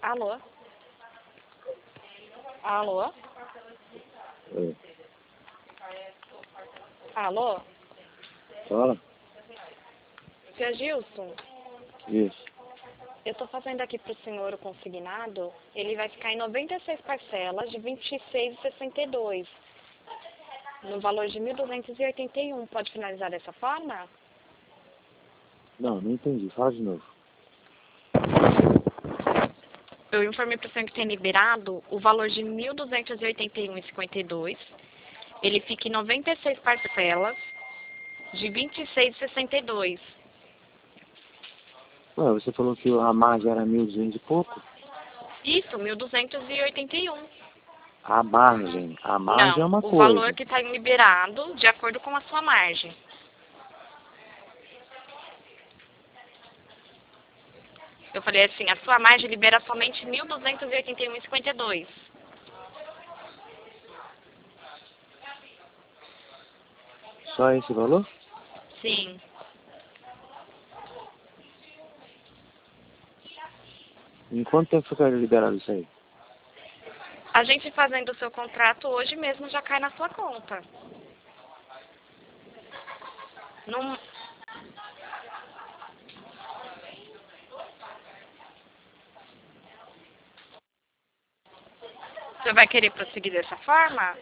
Alô? Alô? Oi. Alô? Fala? Seu Gilson, Isso. eu tô fazendo aqui pro senhor o consignado. Ele vai ficar em 96 parcelas de 26,62, no valor de 1.281. Pode finalizar dessa forma? Não entendi. Fala de novo. Eu informei para o senhor que tem liberado o valor de 1.281,52. Ele fica em 96 parcelas de 26,62. Ué, você falou que a margem era 1.200 e pouco? Isso, 1.281. A margem é Não, uma o coisa. valor que está liberado de acordo com a sua margem. Eu falei assim, a sua margem libera somente 1.281,52. Só esse valor? Sim. Em quanto tempo ficaria liberado isso aí? A gente fazendo o seu contrato hoje mesmo já cai na sua conta. Não... Você vai querer prosseguir dessa forma?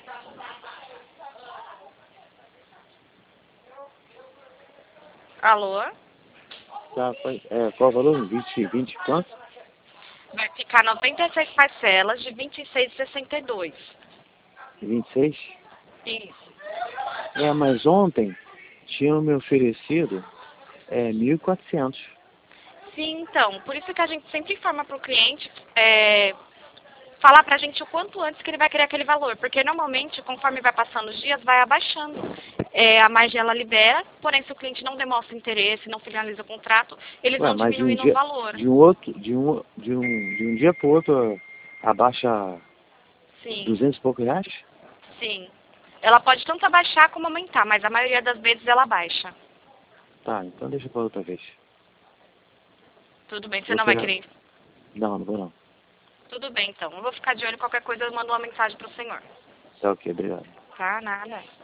Alô? Tá, qual o valor? 20 quanto? Vai ficar 96 parcelas de 26,62. 26? Isso. Mas ontem tinham me oferecido 1.400. Sim, então, por isso que a gente sempre informa para o cliente falar para a gente o quanto antes que ele vai querer aquele valor, porque normalmente, conforme vai passando os dias, vai abaixando. A margem ela libera, porém se o cliente não demonstra interesse, não finaliza o contrato, eles vão Mas de um diminuindo o dia, valor. de um dia para o outro abaixa Sim, 200 e poucos reais? sim. Ela pode tanto abaixar como aumentar, mas a maioria das vezes ela abaixa. Tá, então deixa para outra vez. Tudo bem, você Vou não vai pegar. querer? Não vou não. Tudo bem, então. Eu vou ficar de olho em qualquer coisa, eu mando uma mensagem pro senhor. Tá ok, obrigado. Tá, nada.